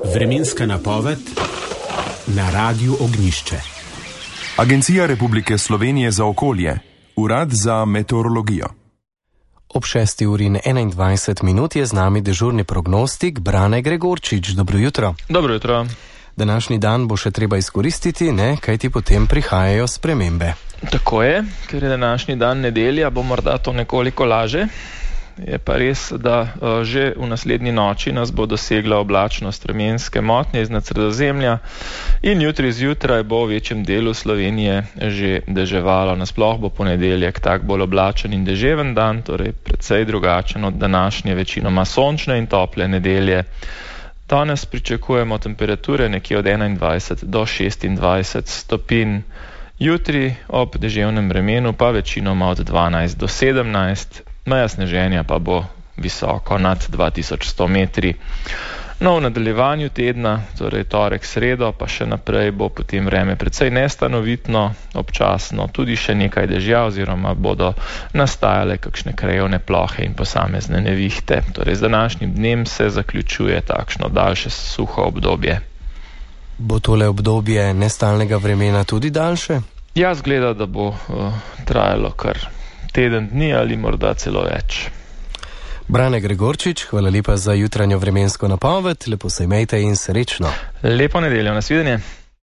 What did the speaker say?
Vremenska napoved na Radiu Ognjišče. Agencija Republike Slovenije za okolje, Urad za meteorologijo. Ob 6:21 je z nami dežurni prognostik Brane Gregorčič. Dobro jutro. Dobro jutro. Današnji dan bo še treba izkoristiti, kajti potem prihajajo spremembe. Tako je, ker je današnji dan nedelja, bo morda to nekoliko laže. Je pa res, da že v naslednji noči nas bo dosegla oblačnost vremenske motnje iznad Sredozemlja in jutri zjutraj bo v večjem delu Slovenije že deževalo. Nasploh bo ponedeljek tak bolj oblačen in deževen dan, torej precej drugačen od današnje večinoma sončne in tople nedelje. Danes pričakujemo temperature nekje od 21 do 26 stopinj. Jutri ob deževnem vremenu pa večinoma od 12 do 17, meja sneženja pa bo visoko nad 2100 metri. No, v nadaljevanju tedna, torej torek, sredo, pa še naprej bo potem vreme precej nestanovitno, občasno tudi še nekaj dežja oziroma bodo nastajale kakšne krajevne plohe in posamezne nevihte. Torej z današnjim dnem se zaključuje takšno daljše suho obdobje. Bo tole obdobje nestalnega vremena tudi daljše? Ja, zgleda, da bo trajalo kar teden dni ali morda celo več. Brane Gregorčič, hvala lepa za jutranjo vremensko napoved, lepo se imejte in srečno. Lepo nedeljo, nasvidenje.